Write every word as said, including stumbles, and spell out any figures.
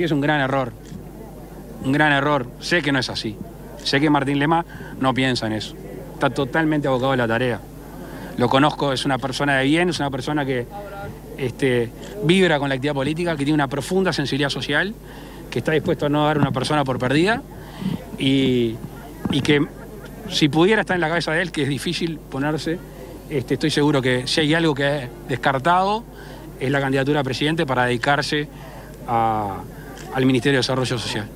Es un gran error, un gran error. Sé que no es así. Sé que Martín Lema no piensa en eso. Está totalmente abocado a la tarea. Lo conozco, es una persona de bien, es una persona que este, vibra con la actividad política, que tiene una profunda sensibilidad social, que está dispuesto a no dar a una persona por perdida y, y que si pudiera estar en la cabeza de él, que es difícil ponerse, este, estoy seguro que si hay algo que es descartado es la candidatura a presidente para dedicarse a... al Ministerio de Desarrollo Social.